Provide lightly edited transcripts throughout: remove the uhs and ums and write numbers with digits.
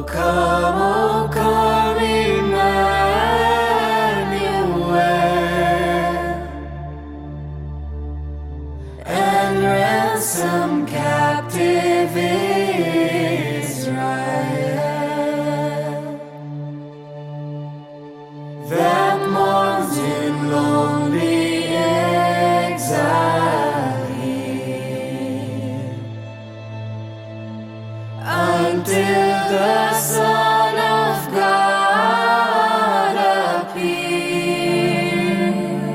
O come, Emmanuel, and ransom captive Israel, that mourns in lonely exile here, until the Son of God appear.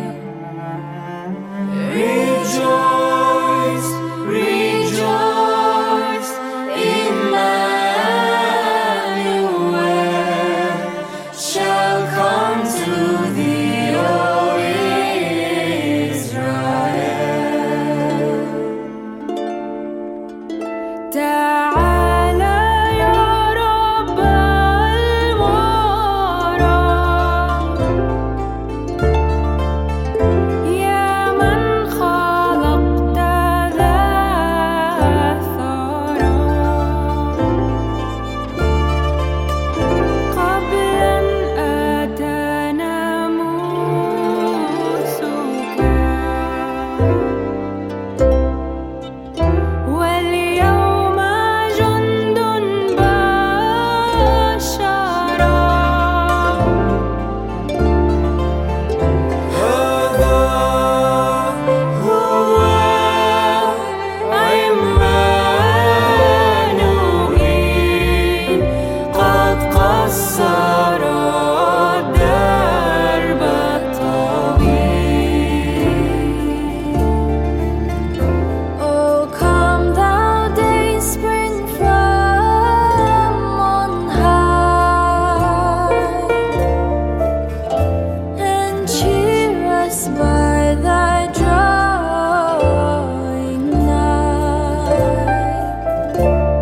Rejoice, rejoice, Emmanuel shall come to thee, O Israel. تعالى يا رب الورى، يا من خلقت ذا الثرى، قبل أن أتانا موسك، واليوم جند بشرا. هذا هو عمانوئيل، قد قصر الدرب الطويل. Oh, come thou day spring from on high, and cheer us by thy drawing nigh.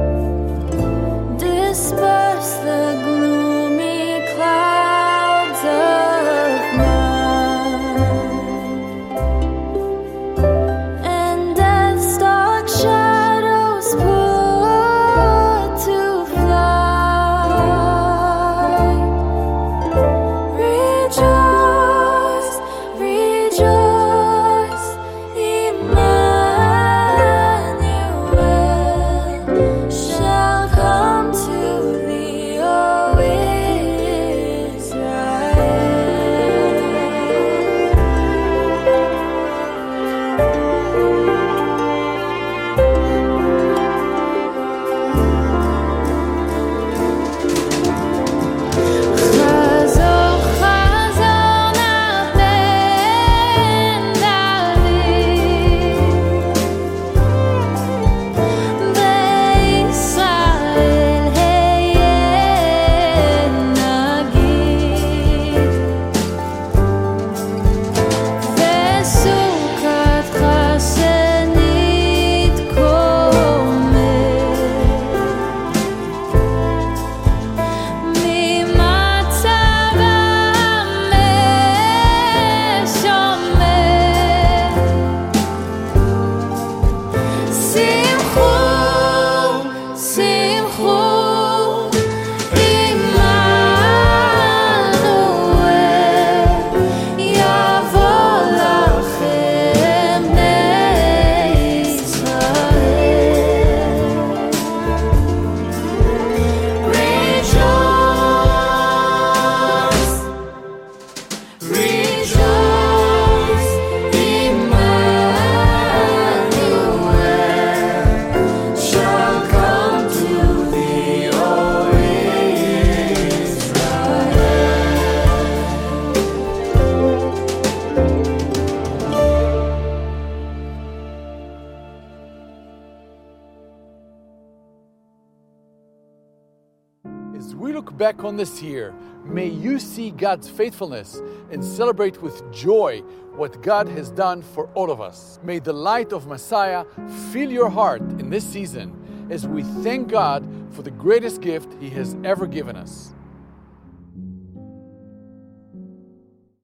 Disperse the gloomy clouds of night, and death's dark shadows put to flight. Rejoice, rejoice, Emmanuel shall come to thee, O Israel. חזור נתן דוד, בישראל היה נגיד, וסוכתך שנתקומם, ממצב המשומם. שמחו, שמחו, עמנואל יבוא לכם בני ישראל. Rejoice, rejoice, Emmanuel shall come to thee, O As we look back on this year, may you see God's faithfulness and celebrate with joy what God has done for all of us. May the light of Messiah fill your heart in this season as we thank God for the greatest gift He has ever given us.